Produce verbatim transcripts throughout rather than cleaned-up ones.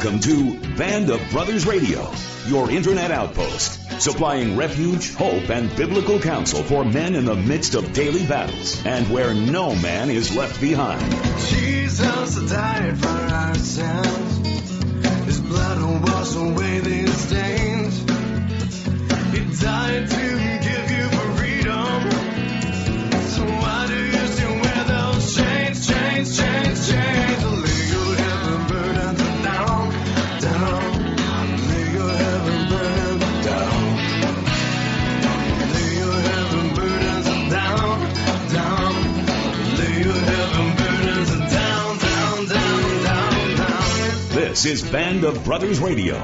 Welcome to Band of Brothers Radio, your internet outpost, supplying refuge, hope, and biblical counsel for men in the midst of daily battles, and where no man is left behind. Jesus died for our sins. His blood will wash away these stains. He died to give you freedom. So why do you still wear those chains, chains, chains, chains? Lay your heavy burdens down, down. Lay your heavy burdens down. Lay your heavy burdens down, down. Lay your heavy burdens down, down, down, down, down. This is Band of Brothers Radio.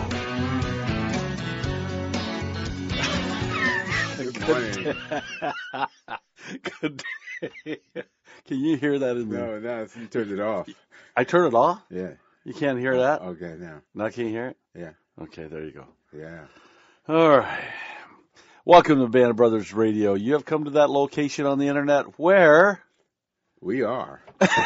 Good day. Can you hear that in No, no, you turned it off. I turn it off? Yeah. You can't hear that? Okay, now. Now can you hear it? Yeah. Okay, there you go. Yeah. All right. Welcome to Band of Brothers Radio. You have come to that location on the internet where... We are.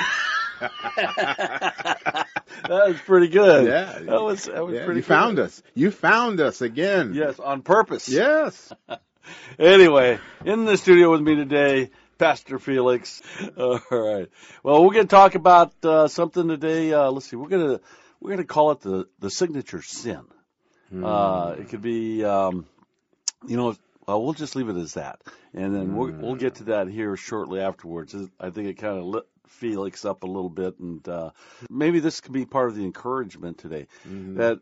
That was pretty good. Yeah. That was, that was Yeah, pretty you good. found us. You found us again. Yes, on purpose. Yes. Anyway, in the studio with me today, Pastor Felix. All right. Well, we're going to talk about uh, something today. Uh, let's see. We're going to we're going to call it the the signature sin. Hmm. Uh, it could be, um, you know, uh, we'll just leave it as that, and then we'll we'll get to that here shortly afterwards. I think it kind of lit Felix up a little bit, and uh, maybe this could be part of the encouragement today Mhm. that.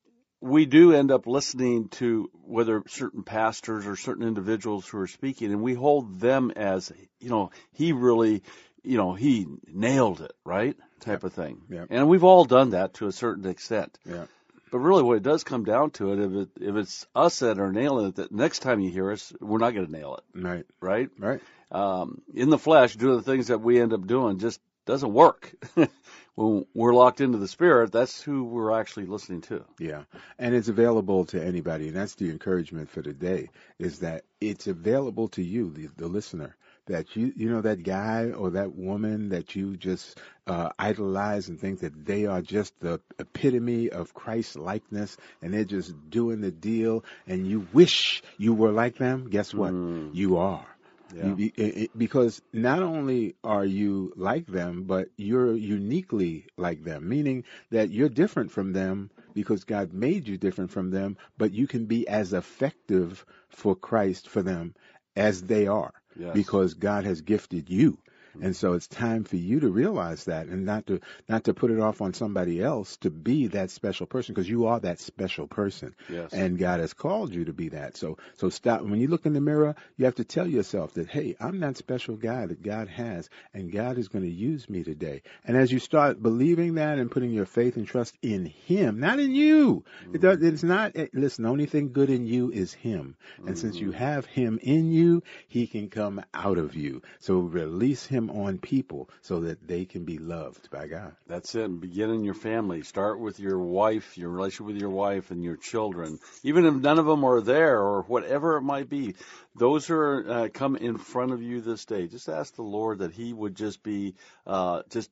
We do end up listening to whether certain pastors or certain individuals who are speaking, and we hold them as, you know, he really, you know, he nailed it, right? Type of thing. Yep. And we've all done that to a certain extent. Yeah. But really what it does come down to it, if, it, if it's us that are nailing it, that next time you hear us, we're not going to nail it, Right. right? Right. Um, in the flesh, doing the things that we end up doing just doesn't work. When we're locked into the Spirit, that's who we're actually listening to. Yeah. And it's available to anybody. And that's the encouragement for today, is that it's available to you, the, the listener, that you, you know, that guy or that woman that you just uh, idolize and think that they are just the epitome of Christ likeness and they're just doing the deal and you wish you were like them. Guess what? Mm. You are. Yeah. You- it- it- because not only are you like them, but you're uniquely like them, meaning that you're different from them because God made you different from them, but you can be as effective for Christ for them as they are Yes. because God has gifted you. And so it's time for you to realize that and not to not to put it off on somebody else, to be that special person, because you are that special person. Yes. And God has called you to be that. So so stop. When you look in the mirror, you have to tell yourself that, hey, I'm that special guy that God has, and God is going to use me today. And as you start believing that and putting your faith and trust in Him, not in you. Mm-hmm. It does, it's not, it, listen, the only thing good in you is Him. And Mm-hmm. since you have Him in you, He can come out of you. So release Him on people so that they can be loved by God. That's it. Begin in your family. Start with your wife, your relationship with your wife and your children. Even if none of them are there or whatever it might be, those who are uh, come in front of you this day, just ask the Lord that He would just be, uh, just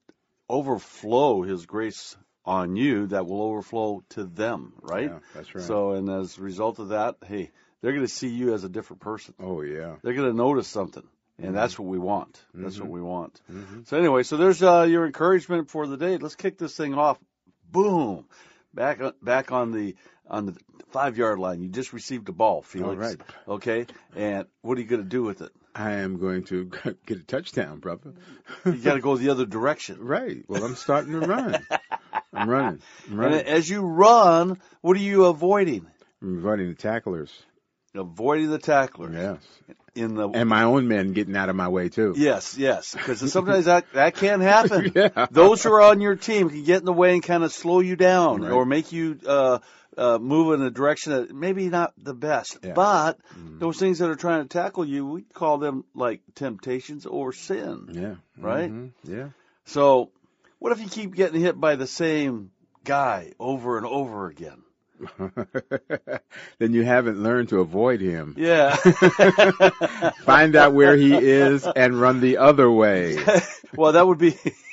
overflow His grace on you that will overflow to them, right? Yeah, that's right. So, and as a result of that, hey, they're going to see you as a different person. Oh, yeah. They're going to notice something. And that's what we want. That's Mhm. what we want. Mhm. So anyway, so there's uh, your encouragement for the day. Let's kick this thing off. Boom, back on, back on the on the five yard line. You just received a ball, Felix. All right. Okay, and what are you going to do with it? I am going to get a touchdown, brother. You got to go the other direction. Right. Well, I'm starting to run. I'm running. I'm And running. as you run, what are you avoiding? I'm avoiding the tacklers. Avoiding the tackler. Yes. In the And my own men getting out of my way, too. Yes, yes, because sometimes that, that can happen. Yeah. Those who are on your team can get in the way and kind of slow you down Right. or make you uh, uh, move in a direction that maybe not the best. Yeah. But Mhm. those things that are trying to tackle you, we call them like temptations or sin. Yeah. Right? Mhm. Yeah. So what if you keep getting hit by the same guy over and over again? Then you haven't learned to avoid him. Yeah. Find out where he is and run the other way. Well, that would be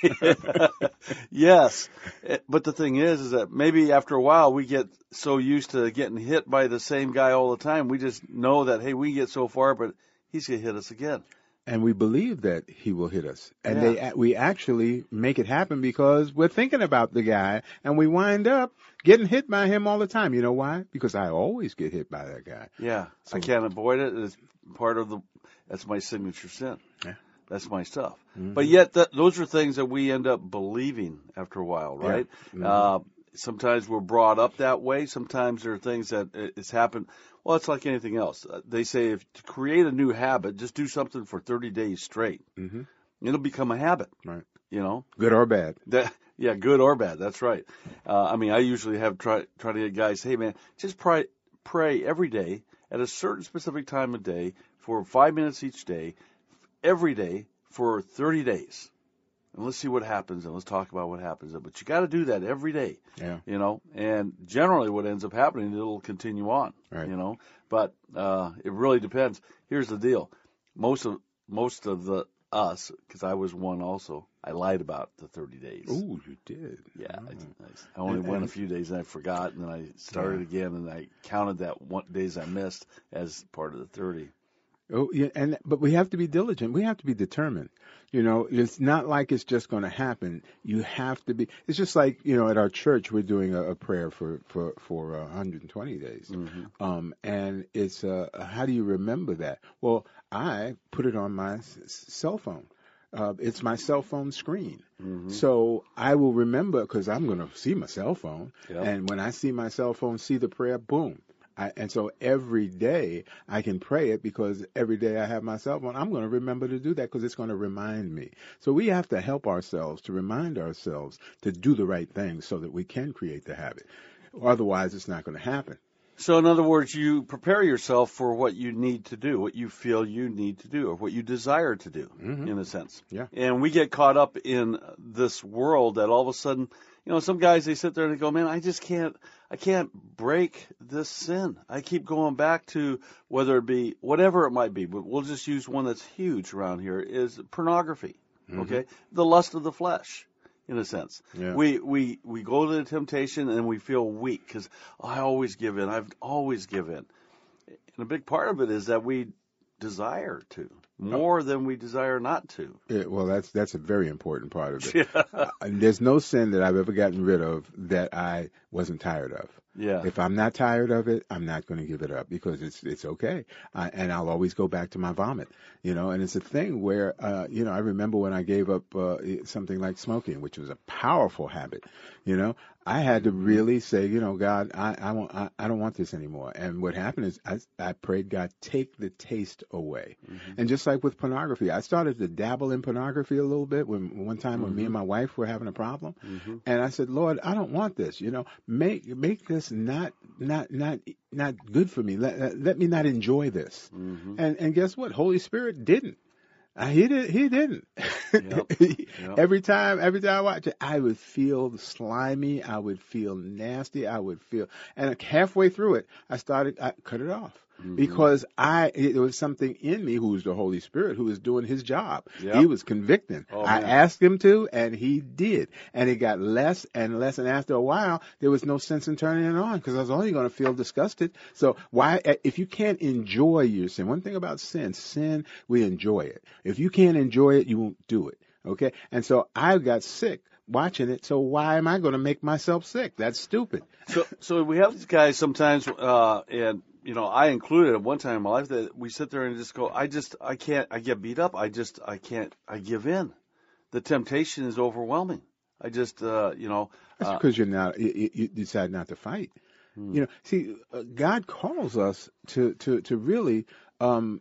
yes. Eh, But the thing is, is that maybe after a while we get so used to getting hit by the same guy all the time, we just know that hey, we get so far, but he's gonna hit us again. And we believe that he will hit us. And Yeah. they we actually make it happen because we're thinking about the guy, and we wind up getting hit by him all the time. You know why? Because I always get hit by that guy. Yeah, So- I can't avoid it. It's part of the. That's my signature sin. Yeah. That's my stuff. Mhm. But yet, th- those are things that we end up believing after a while, Yeah. right? Mhm. Uh, sometimes we're brought up that way. Sometimes there are things that uh, it's happened. Well, it's like anything else. Uh, they say if to create a new habit, just do something for thirty days straight. hmm It'll become a habit. Right. You know. Good or bad. That yeah, good or bad. That's right. Uh, I mean, I usually have try try to get guys, hey man, just pray pray every day at a certain specific time of day for five minutes each day, every day for thirty days, and let's see what happens, and let's talk about what happens. But you got to do that every day, Yeah. you know. And generally, what ends up happening, it'll continue on, Right. you know. But uh, it really depends. Here's the deal: most of most of the us, because I was one also, I lied about the thirty days. Ooh, you did. Yeah, I, Oh. I only And- went a and- few days and I forgot, and then I started again, and I counted that one days I missed as part of the thirty. Oh, yeah, and but we have to be diligent. We have to be determined. You know, it's not like it's just going to happen. You have to be. It's just like, you know, at our church we're doing a, a prayer for for for uh, one hundred twenty days, Mm-hmm. um, and it's uh, how do you remember that? Well, I put it on my s- s- cell phone. Uh, it's my cell phone screen. Mm-hmm. So I will remember because I'm going to see my cell phone. Yeah. And when I see my cell phone, see the prayer, boom. I, and so every day I can pray it because every day I have my cell phone. I'm going to remember to do that because it's going to remind me. So we have to help ourselves to remind ourselves to do the right things so that we can create the habit. Otherwise, it's not going to happen. So, in other words, you prepare yourself for what you need to do, what you feel you need to do, or what you desire to do, Mhm. in a sense. Yeah. And we get caught up in this world that all of a sudden, you know, some guys, they sit there and they go, man, I just can't, I can't break this sin. I keep going back to whether it be whatever it might be, but we'll just use one that's huge around here is pornography. Mhm. Okay. The lust of the flesh. In a sense, Yeah. we, we we go to the temptation and we feel weak because I always give in. I've always give in. And a big part of it is that we desire to more than we desire not to. Yeah, well, that's that's a very important part of it. Yeah. Uh, and there's no sin that I've ever gotten rid of that I wasn't tired of. Yeah. If I'm not tired of it, I'm not going to give it up because it's it's okay, I, and I'll always go back to my vomit, you know. And it's a thing where, uh, you know, I remember when I gave up uh, something like smoking, which was a powerful habit, you know. I had to really say, you know, God, I I, won't, I I don't want this anymore. And what happened is I I prayed, God, take the taste away. Mm-hmm. And just like with pornography, I started to dabble in pornography a little bit when one time when me and my wife were having a problem, Mhm. and I said, Lord, I don't want this. You know, make make this not not not not good for me. Let let, let me not enjoy this. Mhm. And and guess what? Holy Spirit didn't. Uh, he did. He didn't. Yep. Yep. Every time, every time I watch it, I would feel slimy. I would feel nasty. I would feel, and halfway through it, I started. I cut it off. Mhm. Because I, it was something in me who was the Holy Spirit who was doing his job. Yep. He was convicting. Oh, I man. asked him to, and he did. And it got less and less. And after a while, there was no sense in turning it on because I was only going to feel disgusted. So why, if you can't enjoy your sin, one thing about sin, sin, we enjoy it. If you can't enjoy it, you won't do it. Okay? And so I got sick watching it. So why am I going to make myself sick? That's stupid. So, so we have these guys sometimes, uh, and you know, I included at one time in my life that we sit there and just go, I just, I can't, I get beat up. I just, I can't, I give in. The temptation is overwhelming. I just, uh, you know, That's uh, because you're not, you, you decide not to fight. Hmm. You know, see, uh, God calls us to, to, to really um,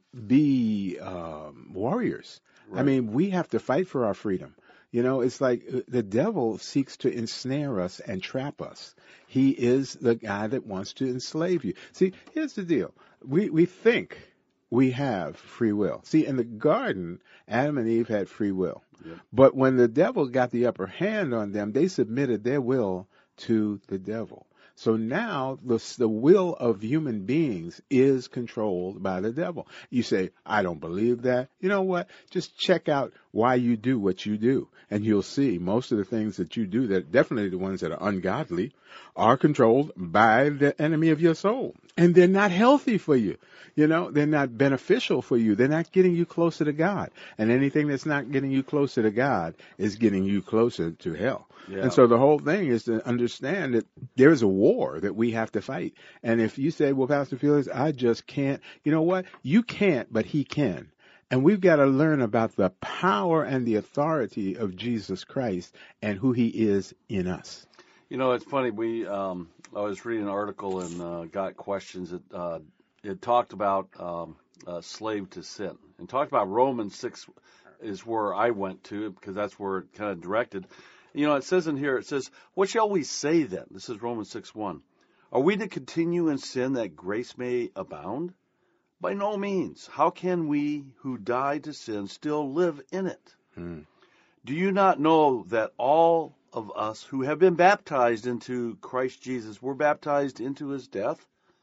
be um, warriors. I Right. mean, we have to fight for our freedom. You know, it's like uh, the devil seeks to ensnare us and trap us. He is the guy that wants to enslave you. See, here's the deal. We, we think we have free will. See, in the garden, Adam and Eve had free will. Yep. But when the devil got the upper hand on them, they submitted their will to the devil. So now the, the will of human beings is controlled by the devil. You say, I don't believe that. You know what? Just check out why you do what you do, and you'll see most of the things that you do, that definitely the ones that are ungodly, are controlled by the enemy of your soul. And they're not healthy for you. You know, they're not beneficial for you. They're not getting you closer to God. And anything that's not getting you closer to God is getting you closer to hell. Yeah. And so the whole thing is to understand that there is a war that we have to fight. And if you say, well, Pastor Felix, I just can't, you know what? You can't, but he can. And we've got to learn about the power and the authority of Jesus Christ and who he is in us. You know, it's funny. We um, I was reading an article and uh, got questions that uh, it talked about um, uh, slave to sin, and talked about Romans six is where I went to, because that's where it kind of directed. You know, it says in here, it says, what shall we say then? This is Romans six one. Are we to continue in sin that grace may abound? By no means. How can we who died to sin still live in it? Hmm. Do you not know that all of us who have been baptized into Christ Jesus were baptized into his death?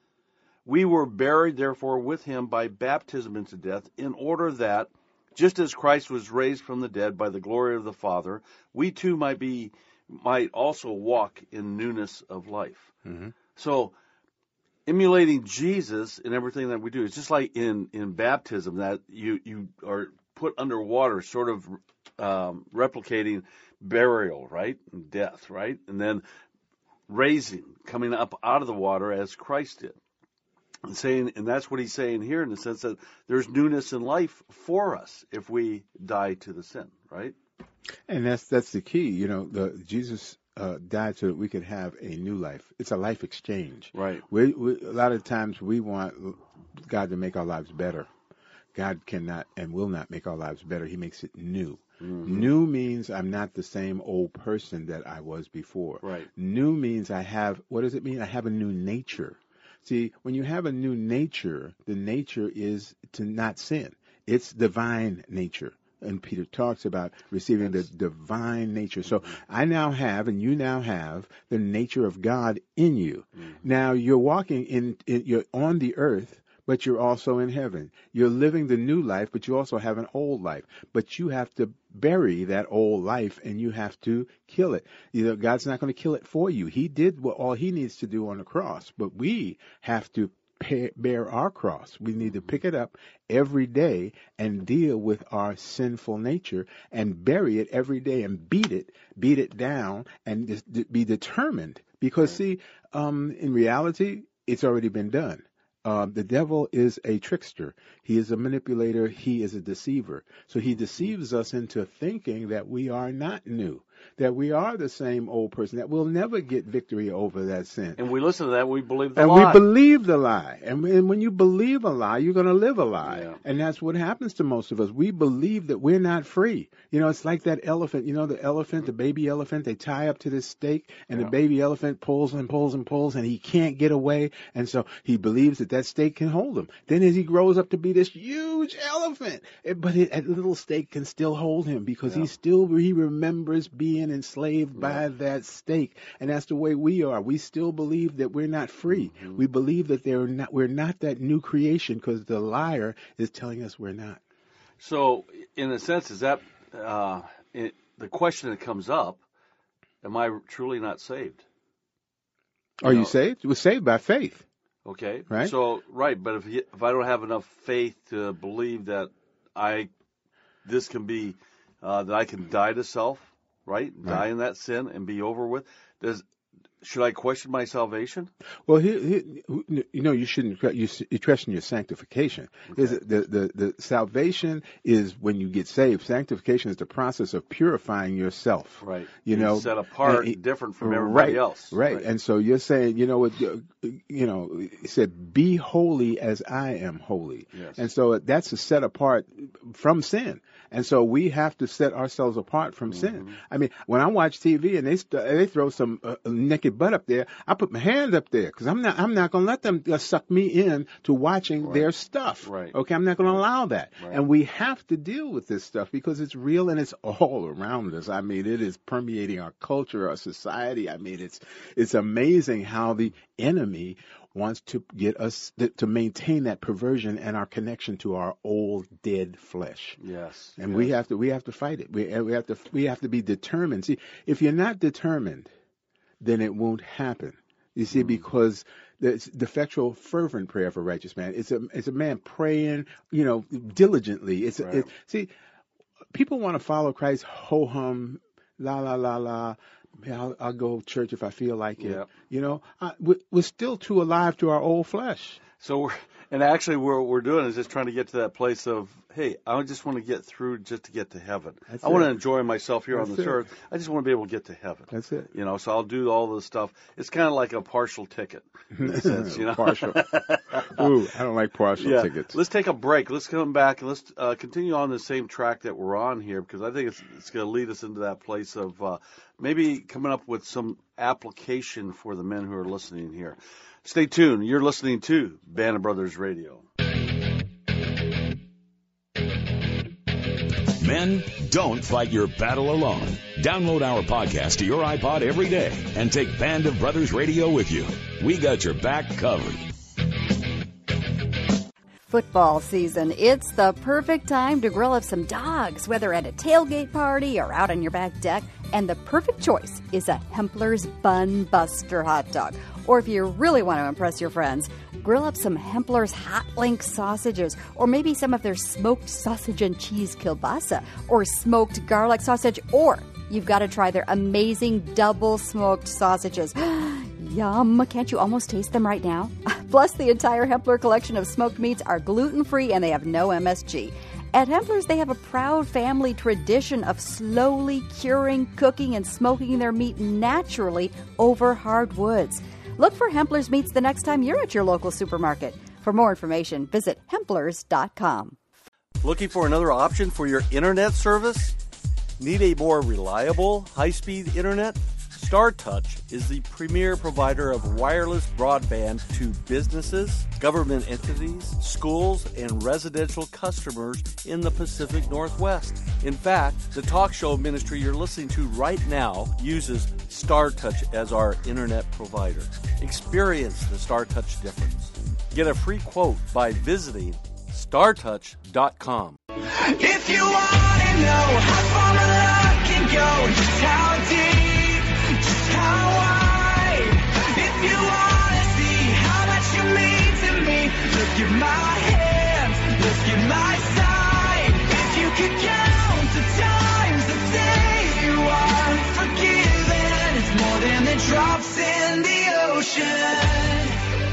We were buried, therefore, with him by baptism into death, in order that, just as Christ was raised from the dead by the glory of the Father, we too might be, might also walk in newness of life. Mm-hmm. So, emulating Jesus in everything that we do, it's just like in, in baptism, that you, you are put underwater, sort of um, replicating burial, right? And death, right? And then raising, coming up out of the water as Christ did. And saying, and that's what he's saying here, in the sense that there's newness in life for us if we die to the sin, right? And that's that's the key. You know, the, Jesus uh, died so that we could have a new life. It's a life exchange. Right. We, we, a lot of times we want God to make our lives better. God cannot and will not make our lives better. He makes it new. Mm-hmm. New means I'm not the same old person that I was before. Right. New means I have, what does it mean? I have a new nature. See, when you have a new nature, the nature is to not sin. It's divine nature. And Peter talks about receiving the divine nature. So mm-hmm. I now have, and you now have, the nature of God in you. Mm-hmm. Now you're walking in, in, you're on the earth, but you're also in heaven. You're living the new life, but you also have an old life. But you have to bury that old life, and you have to kill it. You know, God's not going to kill it for you. He did what all he needs to do on the cross, but we have to pay, bear our cross. We need to pick it up every day and deal with our sinful nature and bury it every day and beat it, beat it down, and just be determined. Because, see, um, in reality, it's already been done. Uh, the devil is a trickster. He is a manipulator. He is a deceiver. So he deceives us into thinking that we are not new, that we are the same old person, that we'll never get victory over that sin. And we listen to that, we believe the and lie. And we believe the lie. And, and when you believe a lie, you're going to live a lie. Yeah. And that's what happens to most of us. We believe that we're not free. You know, it's like that elephant. You know, the elephant, the baby elephant, they tie up to this stake, and yeah. the baby elephant pulls and pulls and pulls, and he can't get away. And so he believes that that stake can hold him. Then as he grows up to be this huge elephant, but it, that little stake can still hold him, because yeah. he still he remembers being enslaved by yeah. that stake. And that's the way we are. We still believe that we're not free. Mm-hmm. We believe that they're not, we're not that new creation, because the liar is telling us we're not. So, in a sense, is that uh, it, the question that comes up, am I truly not saved? You are know? you saved? We're saved by faith. Okay. Right. So, right, but if you, if I don't have enough faith to believe that I, this can be, uh, that I can die to self, right? right? Die in that sin and be over with. Does should I question my salvation? Well, he, he, you know, you shouldn't. You, you question your sanctification. Okay. Is the, the the salvation is when you get saved. Sanctification is the process of purifying yourself. Right. You you're know, set apart, and, different from everybody right, else. Right. right. And so you're saying, you know what? You know, it said, "Be holy as I am holy." Yes. And so that's a set apart from sin. And so we have to set ourselves apart from sin. I mean, when I watch T V and they st- they throw some uh, naked butt up there, I put my hand up there because I'm not I'm not going to let them uh, suck me in to watching Right. their stuff. Right. Okay, I'm not going to allow that. Right. And we have to deal with this stuff because it's real and it's all around us. I mean, it is permeating our culture, our society. I mean, it's it's amazing how the enemy wants to get us th- to maintain that perversion and our connection to our old dead flesh. Yes. And yes. we have to we have to fight it. We we have to we have to be determined. See, if you're not determined, then it won't happen. You see, Mm. because the, the effectual, fervent prayer of a righteous man. It's a it's a man praying, you know, diligently. It's Right. a, it, see, people want to follow Christ ho hum, la la la la. Yeah, I'll, I'll go to church if I feel like it. Yep. You know, I, we, we're still too alive to our old flesh. So we're, and actually what we're doing is just trying to get to that place of, hey, I just want to get through just to get to heaven. That's I want it. to enjoy myself here That's on this it. earth. I just want to be able to get to heaven. That's it. You know, so I'll do all this stuff. It's kind of like a partial ticket in a sense, you know. Partial. Ooh, I don't like partial Yeah. tickets. Let's take a break. Let's come back and let's uh, continue on the same track that we're on here because I think it's, it's going to lead us into that place of uh, maybe coming up with some application for the men who are listening here. Stay tuned. You're listening to Band of Brothers Radio. Men, don't fight your battle alone. Download our podcast to your iPod every day and take Band of Brothers Radio with you. We got your back covered. Football season. It's the perfect time to grill up some dogs, whether at a tailgate party or out on your back deck. And the perfect choice is a Hempler's Bun Buster hot dog. Or if you really want to impress your friends, grill up some Hempler's Hot Link sausages, or maybe some of their smoked sausage and cheese kielbasa, or smoked garlic sausage, or you've got to try their amazing double smoked sausages. Yum! Can't you almost taste them right now? Plus, the entire Hempler collection of smoked meats are gluten-free and they have no M S G. At Hempler's, they have a proud family tradition of slowly curing, cooking, and smoking their meat naturally over hard woods. Look for Hempler's Meats the next time you're at your local supermarket. For more information, visit hemplers dot com. Looking for another option for your internet service? Need a more reliable, high-speed internet? StarTouch is the premier provider of wireless broadband to businesses, government entities, schools, and residential customers in the Pacific Northwest. In fact, the talk show ministry you're listening to right now uses StarTouch as our internet provider. Experience the StarTouch difference. Get a free quote by visiting star touch dot com. If you want to know how far my love can go, just how deep, just how wide. If you want to see how much you mean to me, look at my hands, look at my side. If you could count the times that say you are forgiven, it's more than the drops in the ocean.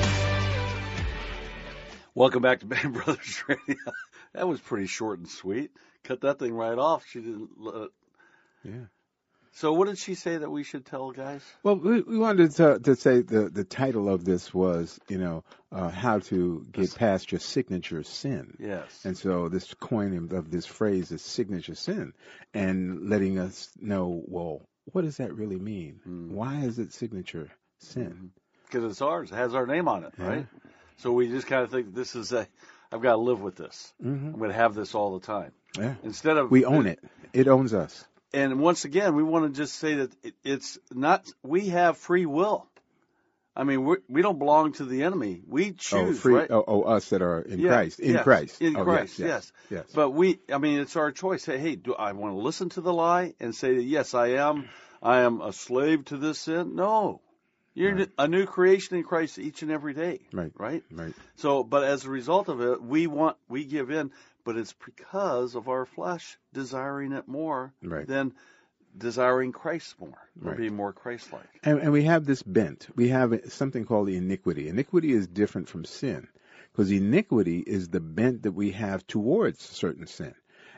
Welcome back to Band Brothers Radio. That was pretty short and sweet. Cut that thing right off. She didn't. Uh... Yeah. So what did she say that we should tell guys? Well, we, we wanted to, to say the, the title of this was, you know, uh, how to get past your signature sin. Yes. And so this coining of this phrase is signature sin, and letting us know, well, what does that really mean? Mm. Why is it signature sin? Because it's ours. It has our name on it, Yeah. right? So we just kind of think this is a, I've got to live with this. Mm-hmm. I'm going to have this all the time. Yeah. Instead of We own it. It owns us. And once again, we want to just say that it, it's not, we have free will. I mean, we're, we don't belong to the enemy. We Oh, choose, free, right? oh, oh, us that are in Yeah, Christ. In yes, Christ. In Oh, Christ, yes, yes, yes. yes. But we, I mean, it's our choice. Say, hey, do I want to listen to the lie and say that, yes, I am, I am a slave to this sin? No. You're Right. a new creation in Christ each and every day. Right. Right? Right. So, but as a result of it, we want, we give in, but it's because of our flesh desiring it more Right. than desiring Christ more, or Right. being more Christ-like. And, and we have this bent. We have something called iniquity. Iniquity is different from sin because iniquity is the bent that we have towards certain sin.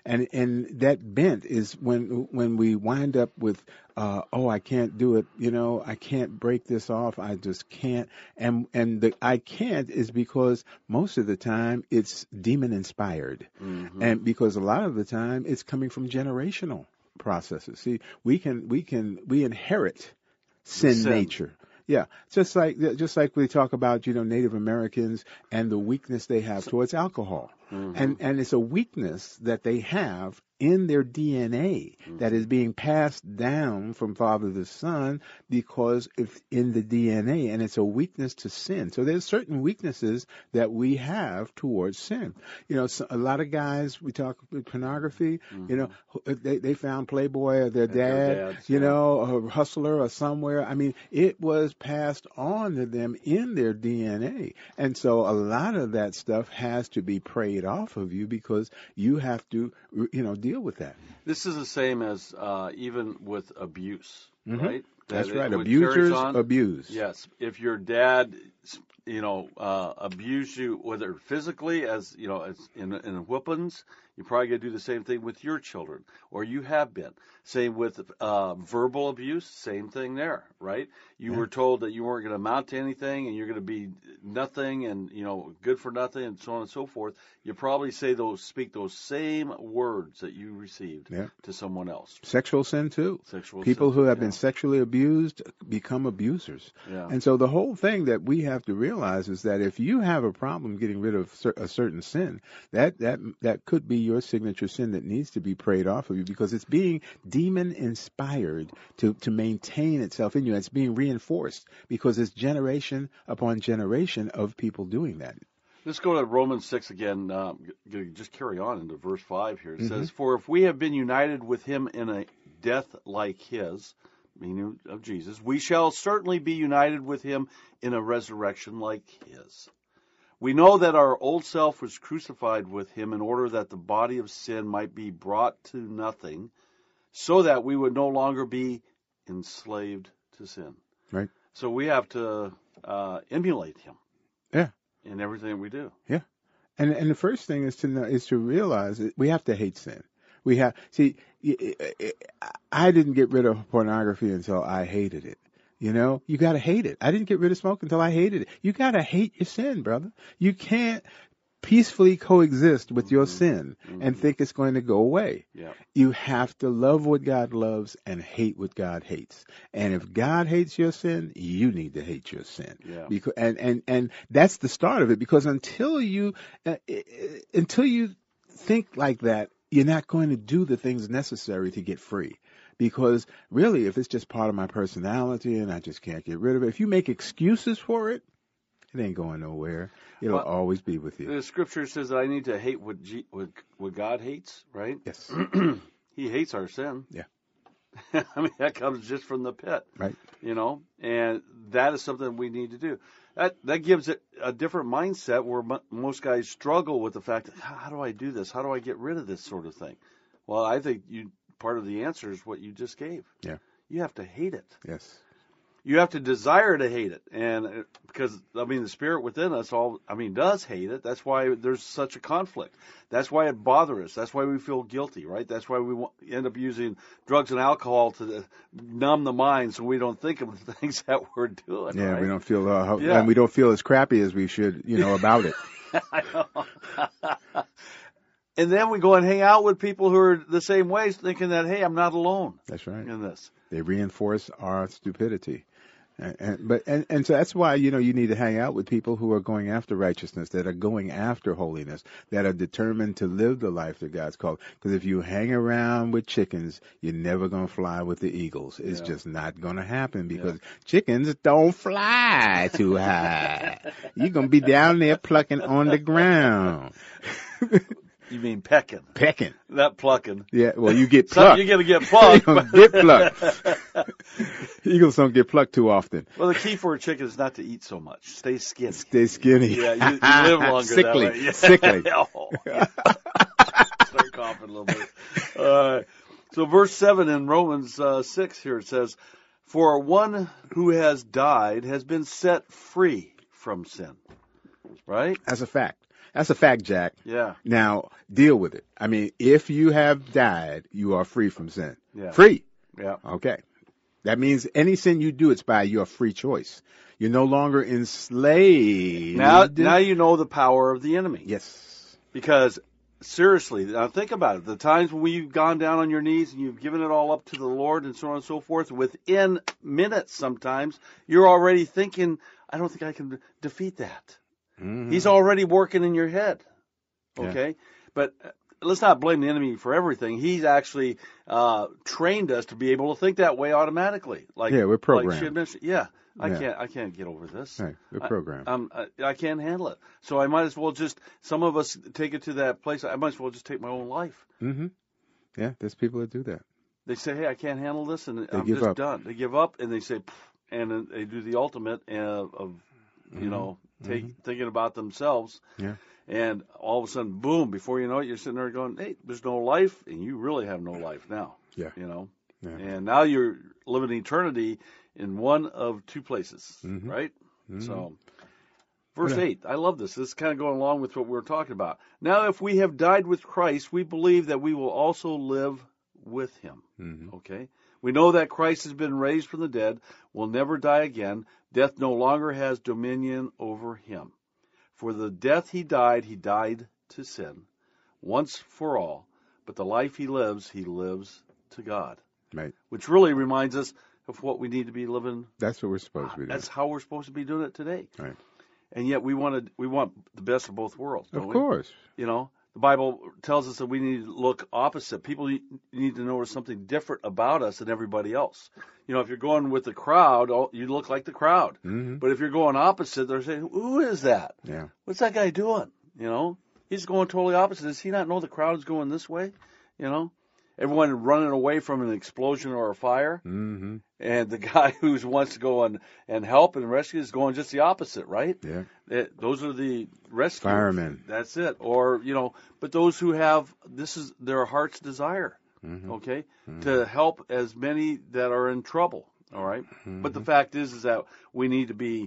And and that bent is when when we wind up with, uh, oh, I can't do it. You know, I can't break this off. I just can't. And and the I can't is because most of the time it's demon inspired, Mm-hmm. and because a lot of the time it's coming from generational processes. See, we can we can we inherit sin, sin. nature. Yeah, just like just like we talk about, you know, Native Americans and the weakness they have towards alcohol, Mm-hmm. and and it's a weakness that they have in their D N A Mm-hmm. that is being passed down from father to son because if in the D N A, and it's a weakness to sin. So there's certain weaknesses that we have towards sin. You know, so a lot of guys, we talk with pornography, you know, who- they they found Playboy or their At their dad, dads, you yeah. know, a hustler or somewhere. I mean, it was passed on to them in their D N A. And so a lot of that stuff has to be prayed off of you because you have to, you know, deal with that. This is the same as uh, even with abuse, Mhm. right? That's That it- right. what Abusers carries on- abuse. Yes. If your dad, you know, uh, abused you, whether physically as, you know, as in, in whoopings, you're probably going to do the same thing with your children, or you have been. Same with uh, verbal abuse, same thing there, right? You Yeah. were told that you weren't going to amount to anything and you're going to be nothing and, you know, good for nothing and so on and so forth. You probably say those, speak those same words that you received Yeah. to someone else. Sexual sin too. Sexual People sin, who have yeah. been sexually abused become abusers. Yeah. And so the whole thing that we have to realize is that if you have a problem getting rid of cer- a certain sin, that, that, that could be your signature sin that needs to be prayed off of you because it's being demon inspired to, to maintain itself in you. It's being reinforced because it's generation upon generation of people doing that. Let's go to Romans six again. Um, g- g- just carry on into verse five here. It Mhm. says, "For if we have been united with him in a death like his," meaning of Jesus, "we shall certainly be united with him in a resurrection like his. We know that our old self was crucified with him in order that the body of sin might be brought to nothing, so that we would no longer be enslaved to sin." Right. So we have to uh, emulate him. Yeah. In everything we do. Yeah. And and the first thing is to know, is to realize that we have to hate sin. We have see. I didn't get rid of pornography until I hated it. You know, you got to hate it. I didn't get rid of smoke until I hated it. You got to hate your sin, brother. You can't peacefully coexist with your sin and think it's going to go away. Yeah. You have to love what God loves and hate what God hates. And if God hates your sin, you need to hate your sin. Yeah. Because and and and that's the start of it. Because until you uh, until you think like that, you're not going to do the things necessary to get free. Because really, if it's just part of my personality and I just can't get rid of it, if you make excuses for it, it ain't going nowhere. It'll Well, always be with you. The scripture says that I need to hate what, G, what, what God hates, right? Yes. He hates our sin. Yeah. I mean, that comes just from the pit, Right. you know, and that is something we need to do. That that gives it a different mindset where m- most guys struggle with the fact that, how, how do I do this? How do I get rid of this sort of thing? Well, I think you part of the answer is what you just gave. Yeah. You have to hate it. Yes. You have to desire to hate it, and uh, because I mean the spirit within us all I mean does hate it. That's why there's such a conflict. That's why it bothers us. That's why we feel guilty, right? That's why we want, end up using drugs and alcohol to uh, numb the mind, so we don't think of the things that we're doing. Yeah, right? we don't feel uh, how, Yeah. and we don't feel as crappy as we should, you know, about it. I know. And then we go and hang out with people who are the same ways, thinking that hey, I'm not alone That's right. in this. They reinforce our stupidity. And, and, but and, and so that's why, you know, you need to hang out with people who are going after righteousness, that are going after holiness, that are determined to live the life that God's called. Because if you hang around with chickens, you're never going to fly with the eagles. It's Yeah. just not going to happen because chickens don't fly too high. You're going to be down there plucking on the ground. You mean pecking, Pecking. not plucking. Yeah, well, you get So plucked. you're gonna get You plucked. don't but- get plucked. Eagles don't get plucked too often. Well, the key for a chicken is not to eat so much. Stay skinny. Stay skinny. Yeah, you, you live longer Sickly. that way. Yeah. Sickly. Oh, yeah. Start coughing a little bit. All right. So verse seven in Romans uh, six here it says, "For one who has died has been set free from sin." Right? That's a fact. That's a fact, Jack. Yeah. Now, deal with it. I mean, if you have died, you are free from sin. Yeah. Free. Yeah. Okay. That means any sin you do, it's by your free choice. You're no longer enslaved. Now, now you know the power of the enemy. Yes. Because, seriously, now think about it. The times when you've gone down on your knees and you've given it all up to the Lord and so on and so forth, within minutes sometimes, you're already thinking, I don't think I can defeat that. Mm-hmm. He's already working in your head. Okay? Yeah. But let's not blame the enemy for everything. He's actually uh, trained us to be able to think that way automatically. Like, yeah, we're programmed. Like she had mentioned. Yeah. I Yeah. can't. I can't get over this. Right, we're programmed. I, um, I, I can't handle it. So I might as well just. Some of us take it to that place. I might as well just take my own life. Mm-hmm. Yeah, there's people that do that. They say, "Hey, I can't handle this," and They I'm give just up. done. They give up, and they say, Pff, and then they do the ultimate uh, of, you Mm-hmm. know, take, thinking about themselves. Yeah. And all of a sudden, boom! Before you know it, you're sitting there going, "Hey, there's no life," and you really have no life now. Yeah. You know. Yeah. And now you're living eternity in one of two places, Mhm. right? Mhm. So, verse Yeah. eight, I love this. This is kind of going along with what we were talking about. Now, if we have died with Christ, we believe that we will also live with him. Mhm. Okay? We know that Christ has been raised from the dead, will never die again. Death no longer has dominion over him. For the death he died, he died to sin, once for all. But the life he lives, he lives to God. Right. Which really reminds us of what we need to be living. That's what we're supposed to be doing. That's how we're supposed to be doing it today. Right. And yet we want to, we want the best of both worlds, don't Of we? course. You know, the Bible tells us that we need to look opposite. People need to notice something different about us than everybody else. You know, if you're going with the crowd, oh, you look like the crowd. Mm-hmm. But if you're going opposite, they're saying, "Who is that? Yeah. What's that guy doing?" You know, he's going totally opposite. Does he not know the crowd is going this way? You know, everyone running away from an explosion or a fire. Mm-hmm. And the guy who wants to go and, and help and rescue is going just the opposite, right? Yeah. It, those are the rescuers. Firemen. That's it. Or, you know, but those who have, this is their heart's desire, Mm-hmm. okay, Mhm. to help as many that are in trouble, all right? Mm-hmm. But the fact is, is that we need to be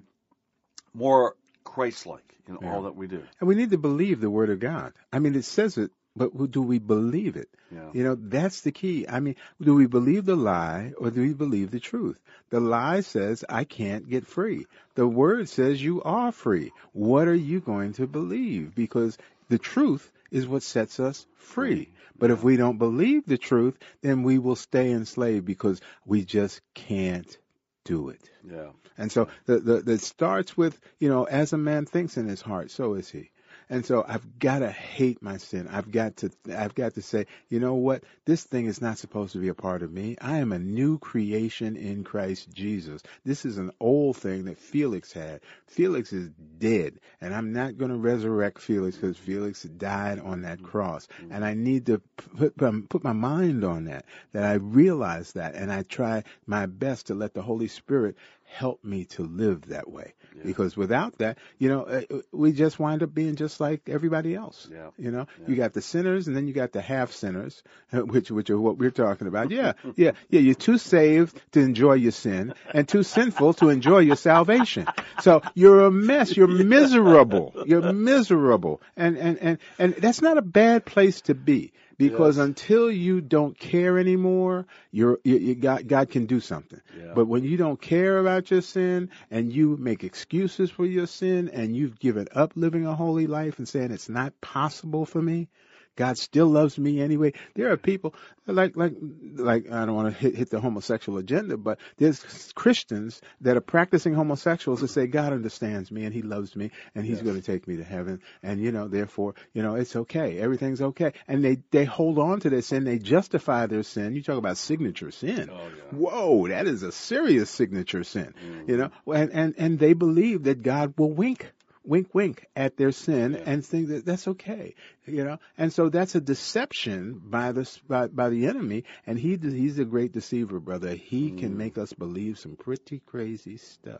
more Christ-like in Yeah. all that we do. And we need to believe the Word of God. I mean, it says it, but do we believe it? Yeah. You know, that's the key. I mean, do we believe the lie or do we believe the truth? The lie says, I can't get free. The Word says you are free. What are you going to believe? Because the truth is what sets us free. But if we don't believe the truth, then we will stay enslaved because we just can't do it. Yeah. And so the, the, the starts with, you know, as a man thinks in his heart, so is he. And so I've got to hate my sin. I've got to, I've got to say, you know what? This thing is not supposed to be a part of me. I am a new creation in Christ Jesus. This is an old thing that Felix had. Felix is dead, and I'm not going to resurrect Felix because Felix died on that cross. And I need to put, put my mind on that, that I realize that, and I try my best to let the Holy Spirit help me to live that way. Yeah. Because without that, you know, uh, we just wind up being just like everybody else. Yeah. You know, Yeah. you got the sinners and then you got the half sinners, which which are what we're talking about. Yeah, yeah, yeah. You're too saved to enjoy your sin and too sinful to enjoy your salvation. So you're a mess. You're miserable. You're miserable. And and and and that's not a bad place to be. Because Yes. until you don't care anymore, you're, you, you God, God can do something. Yeah. But when you don't care about your sin and you make excuses for your sin and you've given up living a holy life and saying it's not possible for me, God still loves me anyway. There are people like like like I don't want to hit, hit the homosexual agenda, but there's Christians that are practicing homosexuals that say God understands me and He loves me and He's Yes. going to take me to heaven, and you know therefore you know it's okay, everything's okay, and they they hold on to their sin, they justify their sin. You talk about signature sin. Oh, yeah. Whoa, that is a serious signature sin. Mhm. You know, and and and they believe that God will wink. Wink, wink at their sin Yeah. and think that that's okay, you know. And so that's a deception by the by, by the enemy, and he he's a great deceiver, brother. He Mm. can make us believe some pretty crazy stuff.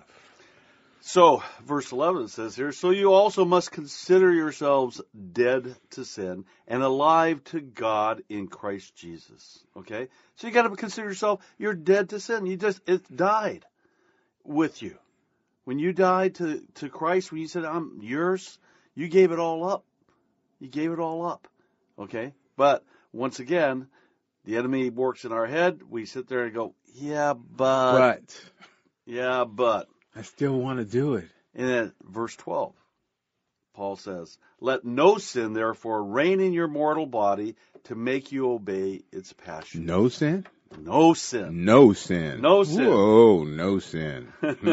So, verse eleven says here, so you also must consider yourselves dead to sin and alive to God in Christ Jesus. Okay? So you got to consider yourself, you're dead to sin. You just, it died with you. When you died to, to Christ, when you said, I'm yours, You gave it all up. You gave it all up. Okay? But once again, the enemy works in our head. We sit there and go, yeah, but. But. Yeah, but. I still want to do it. And then verse twelve, Paul says, let no sin, therefore, reign in your mortal body to make you obey its passions. No sin? No sin. No sin. No sin. Whoa, no sin.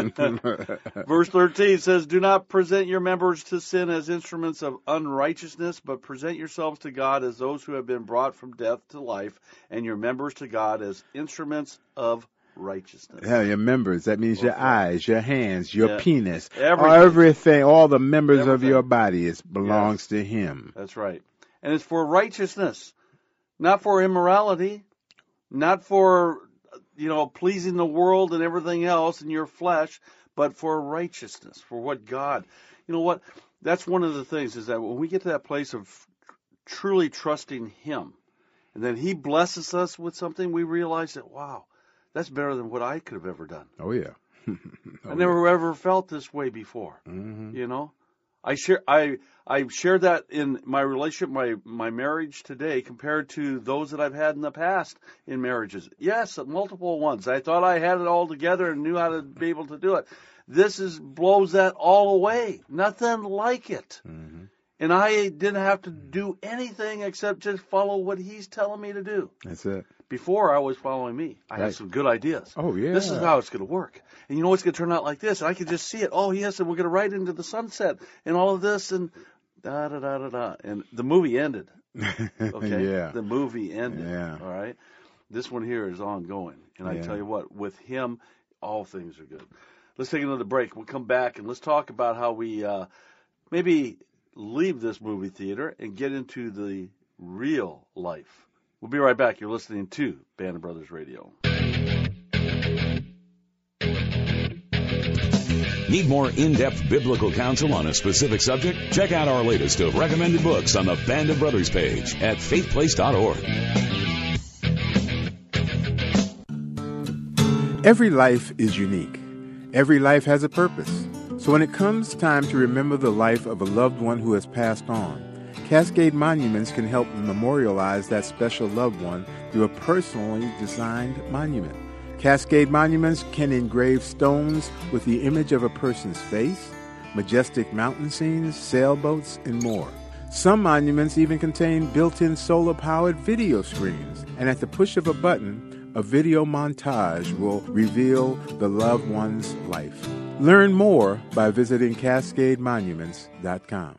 Verse thirteen says, do not present your members to sin as instruments of unrighteousness, but present yourselves to God as those who have been brought from death to life, and your members to God as instruments of righteousness. Yeah, your members. That means your eyes, your hands, your Yeah. penis. Everything. Everything. All the members of Everything. your body is belongs Yes. to Him. That's right. And it's for righteousness, not for immorality, not for, you know, pleasing the world and everything else in your flesh, but for righteousness, for what God, you know what, that's one of the things is that when we get to that place of truly trusting Him, and then He blesses us with something, we realize that, wow, that's better than what I could have ever done. Oh, yeah. oh, I never ever felt this way before, yeah. Mm-hmm. you know. I share I I shared that in my relationship, my my marriage today, compared to those that I've had in the past in marriages. Yes, multiple ones. I thought I had it all together and knew how to be able to do it. This is blows that all away. Nothing like it. Mm-hmm. And I didn't have to do anything except just follow what He's telling me to do. That's it. Before, I was following me. I had Right. some good ideas. Oh, yeah. This is how it's going to work. And you know it's going to turn out like this. And I could just see it. Oh, yes, and we're going to ride into the sunset and all of this and da da da da da. And the movie ended. Okay? Yeah. The movie ended. Yeah. All right? This one here is ongoing. And I Yeah. tell you what, with Him, all things are good. Let's take another break. We'll come back and let's talk about how we uh, maybe leave this movie theater and get into the real life. We'll be right back. You're listening to Band of Brothers Radio. Need more in-depth biblical counsel on a specific subject? Check out our latest of recommended books on the Band of Brothers page at faith place dot org. Every life is unique. Every life has a purpose. So when it comes time to remember the life of a loved one who has passed on, Cascade Monuments can help memorialize that special loved one through a personally designed monument. Cascade Monuments can engrave stones with the image of a person's face, majestic mountain scenes, sailboats, and more. Some monuments even contain built-in solar-powered video screens, and at the push of a button, a video montage will reveal the loved one's life. Learn more by visiting cascade monuments dot com.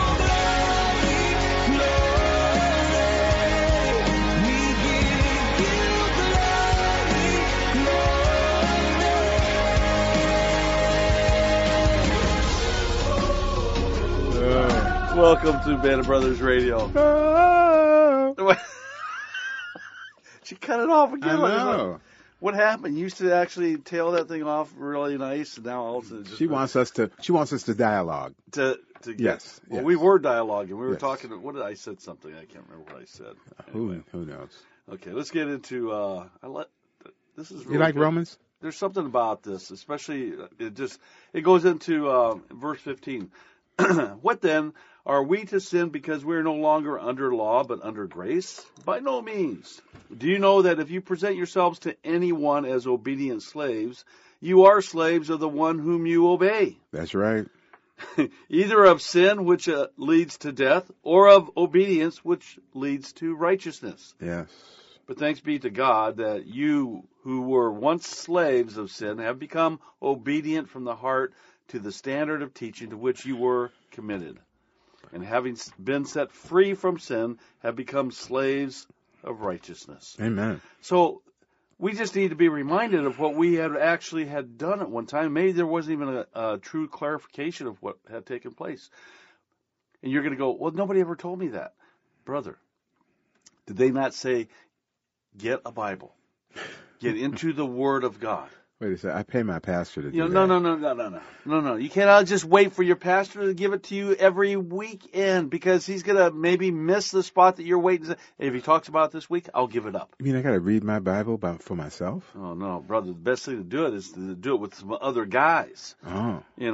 Welcome to Band of Brothers Radio. Oh, She cut it off again. I know. What happened? You used to actually tail that thing off really nice, and now all of a sudden it's just She wants us to. She wants us to dialogue. to to get. Yes, Well, yes. we were dialoguing. We were Yes. talking. What did I said? Something I can't remember what I said. Anyway. Who who knows? Okay, let's get into. Uh, I let. This is really You like good. Romans? There's something about this, especially uh, it just it goes into uh, verse fifteen. What then? Are we to sin because we are no longer under law but under grace? By no means. Do you know that if you present yourselves to anyone as obedient slaves, you are slaves of the one whom you obey, That's right. either of sin, which uh, leads to death, or of obedience, which leads to righteousness? Yes. But thanks be to God that you who were once slaves of sin have become obedient from the heart to the standard of teaching to which you were committed. And having been set free from sin, have become slaves of righteousness. Amen. So we just need to be reminded of what we had actually had done at one time. Maybe there wasn't even a, a true clarification of what had taken place. And you're going to go, well, nobody ever told me that. Brother, did they not say, get a Bible, get into the Word of God? Wait a second. I pay my pastor to do You know, that. no, no, no, no, no, no, no, no. You cannot just wait for your pastor to give it to you every weekend because he's going to maybe miss the spot that you're waiting. To, if he talks about it this week, I'll give it up. You mean I got to read my Bible by, for myself? Oh, no, brother. The best thing to do it is to do it with some other guys, Oh. you know.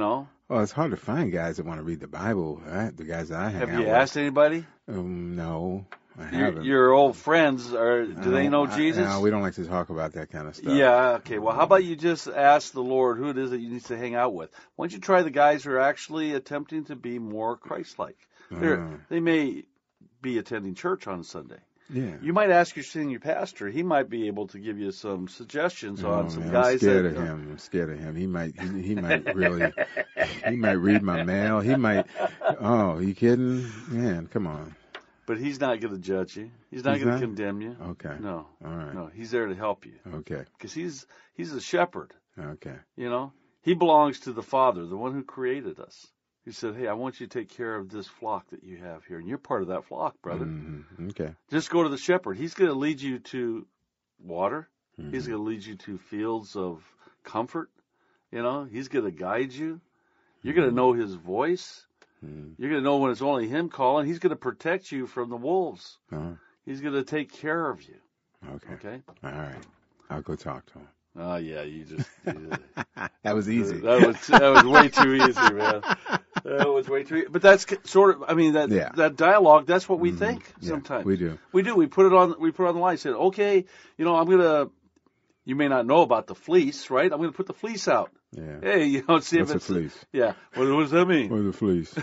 Well, it's hard to find guys that want to read the Bible. Right? The guys that I hang Have out you with. asked anybody? Um, no, I Your, haven't. your old friends, are, do I they don't- know I- Jesus? No, we don't like to talk about that kind of stuff. Yeah, okay. Well, how about you just ask the Lord who it is that you need to hang out with? Why don't you try the guys who are actually attempting to be more Christ-like? They're, Uh, They may be attending church on Sunday. yeah. You might ask your senior pastor. He might be able to give you some suggestions Oh, on some man, guys I'm scared that of him. I'm scared of him. He might. He, he might really. He might read my mail. He might. Oh, you kidding? Man, come on. But he's not going to judge you. He's not He's going to not? condemn you. Okay. No. All right. No, he's there to help you Okay. because he's he's a shepherd. Okay. You know, he belongs to the Father, the one who created us. He said, "Hey, I want you to take care of this flock that you have here, and you're part of that flock, brother. Mm-hmm. Okay. Just go to the shepherd. He's going to lead you to water. Mm-hmm. He's going to lead you to fields of comfort. You know, he's going to guide you. You're going to know his voice. Mm-hmm. You're going to know when it's only him calling. He's going to protect you from the wolves. Uh-huh. He's going to take care of you. Okay. Okay? All right. I'll go talk to him. Oh, yeah, you just... You, That was easy. That was that was way too easy, man. That was way too easy. But that's sort of, I mean, that Yeah. that dialogue, that's what we Mhm. think Yeah, sometimes. we do. We do. We put it on we put it on the line. Said, okay, you know, I'm going to, you may not know about the fleece, right? I'm going to put the fleece out. Yeah. Hey, you know, see What's if a it's... fleece? Yeah. What, what does that mean? What's a fleece?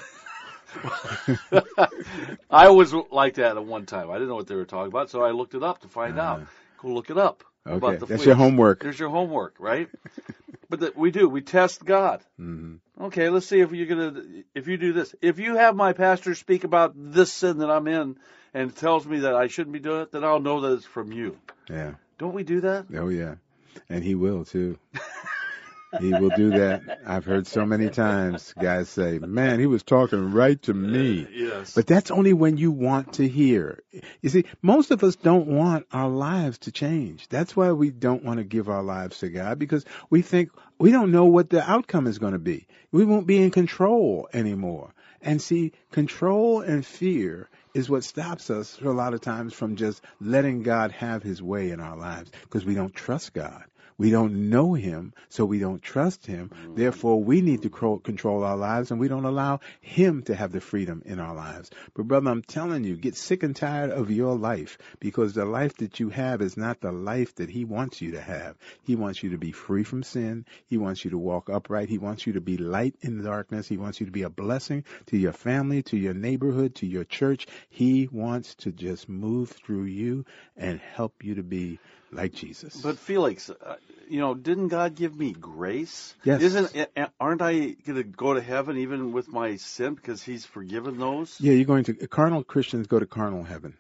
I was like that at one time. I didn't know what they were talking about, so I looked it up to find Uh-huh. out. Go look it up about Okay. the That's fleece. your homework. There's your homework, right? But that we do. We test God. Mm-hmm. Okay, let's see if you're gonna if you do this. If you have my pastor speak about this sin that I'm in and tells me that I shouldn't be doing it, then I'll know that it's from you. Yeah. Don't we do that? Oh, yeah. And he will, too. He will do that. I've heard so many times guys say, man, he was talking right to me. Yes. But that's only when you want to hear. You see, most of us don't want our lives to change. That's why we don't want to give our lives to God, because we think we don't know what the outcome is going to be. We won't be in control anymore. And see, control and fear is what stops us a lot of times from just letting God have his way in our lives, because we don't trust God. We don't know him, so we don't trust him. Therefore, we need to cro- control our lives, and we don't allow him to have the freedom in our lives. But, brother, I'm telling you, get sick and tired of your life, because the life that you have is not the life that he wants you to have. He wants you to be free from sin. He wants you to walk upright. He wants you to be light in the darkness. He wants you to be a blessing to your family, to your neighborhood, to your church. He wants to just move through you and help you to be like Jesus. But Felix, uh, you know, didn't God give me grace? Yes. Isn't aren't I going to go to heaven even with my sin because He's forgiven those? Yeah, you're going to carnal Christians go to carnal heaven.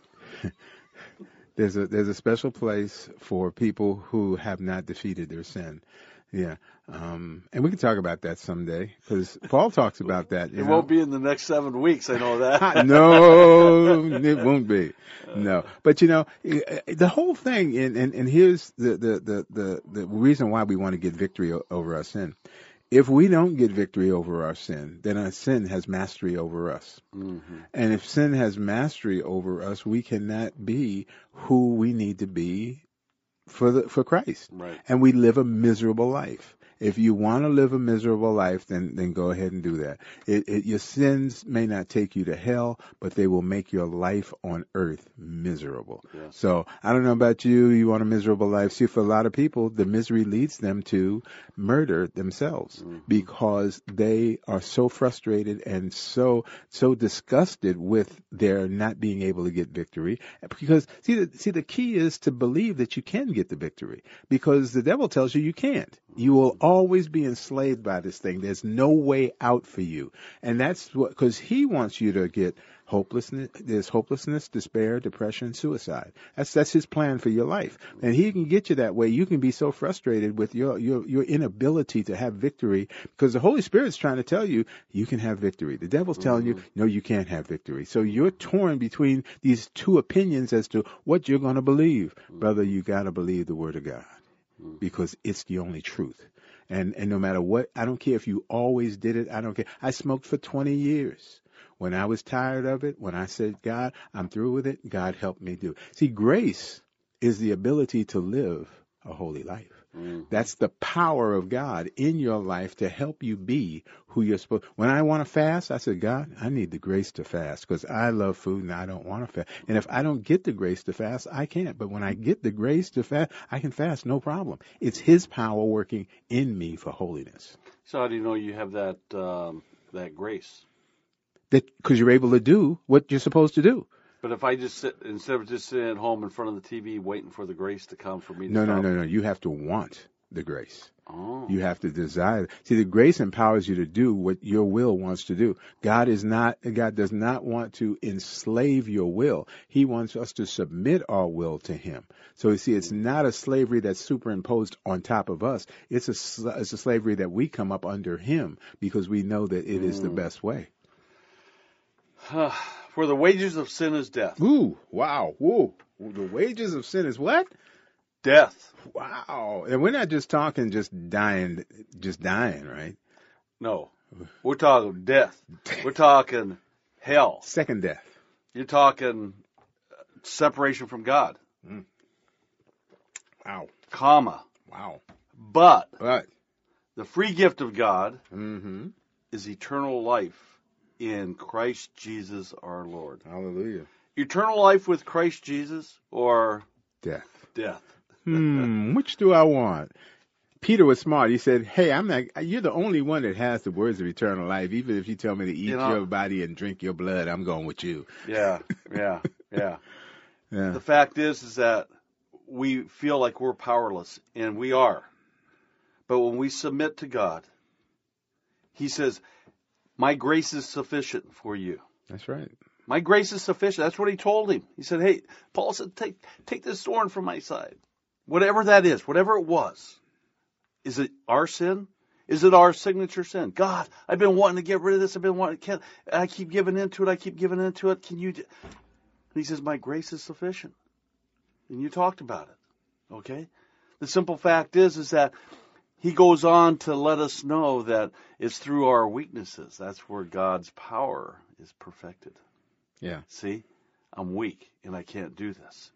There's a there's a special place for people who have not defeated their sin. Yeah, um, and we can talk about that someday, because Paul talks about that. You It know? won't be in the next seven weeks. I know that. No, it won't be. No, but you know, the whole thing, and, and, and here's the, the, the, the, the reason why we want to get victory o- over our sin. If we don't get victory over our sin, then our sin has mastery over us. Mm-hmm. And if sin has mastery over us, we cannot be who we need to be for the, for Christ. Right. And we live a miserable life. If you want to live a miserable life, then, then go ahead and do that. It, it, your sins may not take you to hell, but they will make your life on earth miserable. Yes. So I don't know about you. You want a miserable life. See, for a lot of people, the misery leads them to murder themselves, Mm-hmm. because they are so frustrated and so, so disgusted with their not being able to get victory. Because see, the, see, the key is to believe that you can get the victory, because the devil tells you you can't. You will always be enslaved by this thing. There's no way out for you. And that's what, because he wants you to get hopelessness. There's hopelessness, despair, depression, suicide. That's, that's his plan for your life. And he can get you that way. You can be so frustrated with your, your, your inability to have victory, because the Holy Spirit's trying to tell you, you can have victory. The devil's telling you, no, you can't have victory. So you're torn between these two opinions as to what you're going to believe. Brother, you got to believe the word of God, because it's the only truth. And and no matter what, I don't care if you always did it. I don't care. I smoked for twenty years. When I was tired of it, when I said, God, I'm through with it, God helped me do it. See, grace is the ability to live a holy life. Mm-hmm. That's the power of God in your life to help you be who you're supposed. When I want to fast, I said, God, I need the grace to fast because I love food and I don't want to fast. And if I don't get the grace to fast, I can't. But when I get the grace to fast, I can fast, no problem. It's His power working in me for holiness. So how do you know you have that um, that grace? That because you're able to do what you're supposed to do. But if I just sit, instead of just sitting at home in front of the T V waiting for the grace to come for me to No, no, stop. no, no. You have to want the grace. Oh. You have to desire. See, the grace empowers you to do what your will wants to do. God is not, God does not want to enslave your will. He wants us to submit our will to Him. So you see, it's not a slavery that's superimposed on top of us. It's a, sl- it's a slavery that we come up under Him because we know that it is the best way. For the wages of sin is death. Ooh, wow, whoa. The wages of sin is what? Death. Wow. And we're not just talking just dying, just dying, right? No. We're talking death. We're talking hell. Second death. You're talking separation from God. Mm. Wow. Comma. Wow. But But. the free gift of God Mm-hmm. is eternal life in Christ Jesus our Lord. Hallelujah. Eternal life with Christ Jesus or Death. death? Hmm. Which do I want? Peter was smart. He said, hey, I'm not, you're the only one that has the words of eternal life. Even if you tell me to eat You know- your body and drink your blood, I'm going with you. Yeah, yeah, yeah. Yeah. The fact is, is that we feel like we're powerless, and we are. But when we submit to God, He says, my grace is sufficient for you. That's right. My grace is sufficient. That's what He told him. He said, hey, Paul said, take, take this thorn from my side. Whatever that is, whatever it was. Is it our sin? Is it our signature sin? God, I've been wanting to get rid of this. I've been wanting to, can't, I keep giving into it. I keep giving into it. Can you? Do? And He says, my grace is sufficient. And you talked about it. Okay? The simple fact is, is that He goes on to let us know that it's through our weaknesses. That's where God's power is perfected. Yeah. See? I'm weak and I can't do this.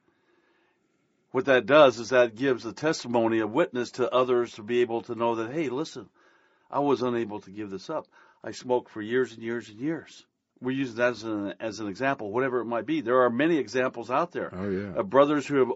What that does is that gives a testimony, a witness to others to be able to know that, hey, listen, I was unable to give this up. I smoked for years and years and years. We're using that as an, as an example, whatever it might be. There are many examples out there Oh, yeah. of brothers who have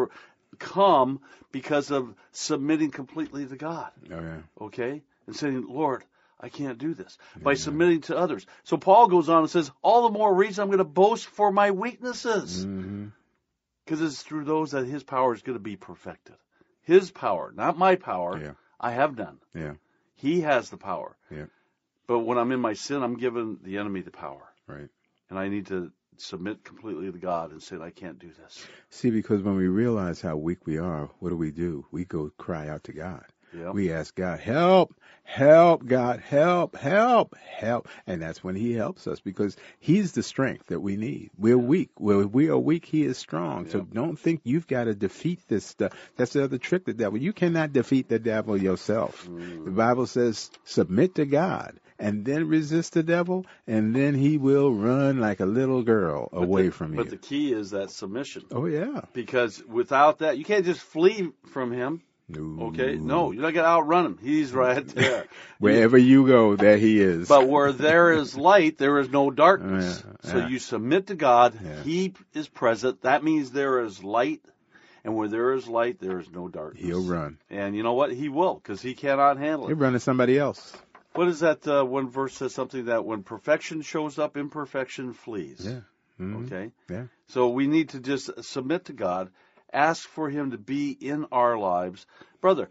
overcome because of submitting completely to God, Oh, yeah. okay? And saying, Lord, I can't do this. By submitting to others. So Paul goes on and says, all the more reason I'm going to boast for my weaknesses. Mm-hmm. Because it's through those that His power is going to be perfected. His power, not my power. Yeah. I have none. Yeah. He has the power. Yeah. But when I'm in my sin, I'm giving the enemy the power. Right. And I need to submit completely to God and say, I can't do this. See, because when we realize how weak we are, what do we do? We go cry out to God. Yeah. We ask God, help, help, God, help, help, help. And that's when He helps us because He's the strength that we need. We're weak. When we are weak, He is strong. So Yep. don't think you've got to defeat this stuff. That's the other trick, the devil. You cannot defeat the devil yourself. Mm. The Bible says submit to God and then resist the devil, and then he will run like a little girl But away the- from But you. the key is that submission. Oh, yeah. Because without that, you can't just flee from Him. No. Okay? No, you're not going to outrun Him. He's right there. Wherever you go, there He is. But where there is light, there is no darkness. Yeah, So yeah. you submit to God. Yeah. He is present. That means there is light. And where there is light, there is no darkness. He'll run. And you know what? He will, because He cannot handle He'll it. run to somebody else. What is that uh, one verse says something that when perfection shows up, imperfection flees. Yeah. Mhm. Okay? Yeah. So we need to just submit to God, ask for Him to be in our lives. Brother,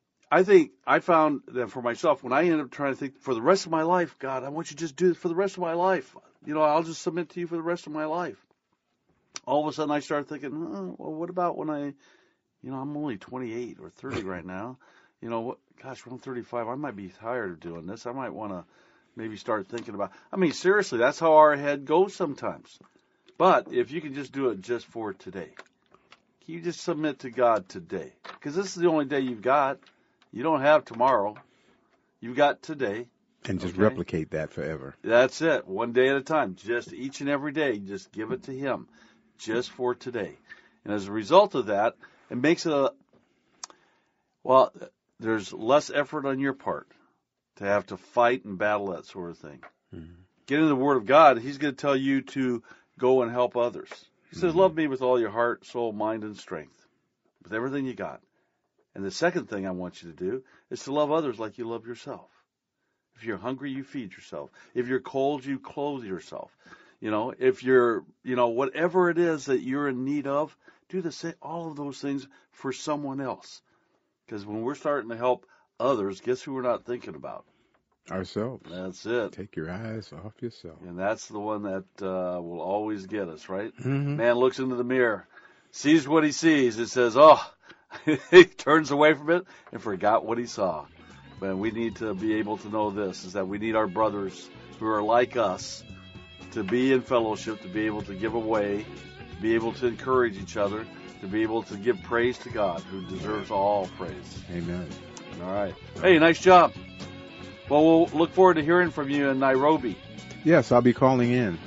I think I found that for myself, when I end up trying to think for the rest of my life, God, I want you to just do this for the rest of my life. You know, I'll just submit to you for the rest of my life. All of a sudden I start thinking, oh, well, what about when I, you know, I'm only twenty-eight or thirty right now. You know, what? Gosh, when I'm thirty-five, I might be tired of doing this. I might want to maybe start thinking about, I mean, seriously, that's how our head goes sometimes. But if you can just do it just for today, can you just submit to God today? Because this is the only day you've got. You don't have tomorrow. You've got today. And just Okay. replicate that forever. That's it. One day at a time. Just each and every day, just give it to Him. Just for today. And as a result of that, it makes it a, Well, there's less effort on your part to have to fight and battle that sort of thing. Mm-hmm. Get into the Word of God. He's going to tell you to go and help others. He says, mm-hmm. love me with all your heart, soul, mind, and strength, with everything you got. And the second thing I want you to do is to love others like you love yourself. If you're hungry, you feed yourself. If you're cold, you clothe yourself. You know, if you're, you know, whatever it is that you're in need of, do the same, all of those things for someone else. Because when we're starting to help others, guess who we're not thinking about? Ourselves. That's it. Take your eyes off yourself. And that's the one that uh, will always get us, right? Mm-hmm. Man looks into the mirror, sees what he sees, and says, oh, he turns away from it and forgot what he saw. But we need to be able to know this, is that we need our brothers who are like us to be in fellowship, to be able to give away, to be able to encourage each other, to be able to give praise to God, who deserves all praise. Amen. All right. Hey, nice job. Well, we'll look forward to hearing from you in Nairobi. Yes, I'll be calling in.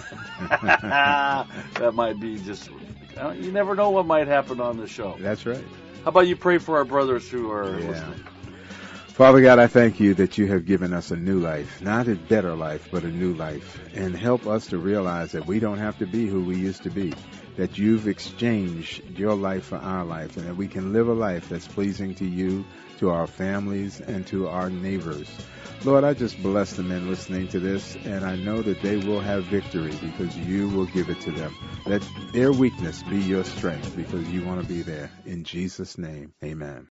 That might be just, you never know what might happen on the show. That's right. How about you pray for our brothers who are yeah. listening? Father God, I thank you that you have given us a new life, not a better life, but a new life. And help us to realize that we don't have to be who we used to be, that you've exchanged your life for our life, and that we can live a life that's pleasing to you, to our families, and to our neighbors. Lord, I just bless the men listening to this, and I know that they will have victory because you will give it to them. Let their weakness be your strength because you want to be there. In Jesus' name, amen.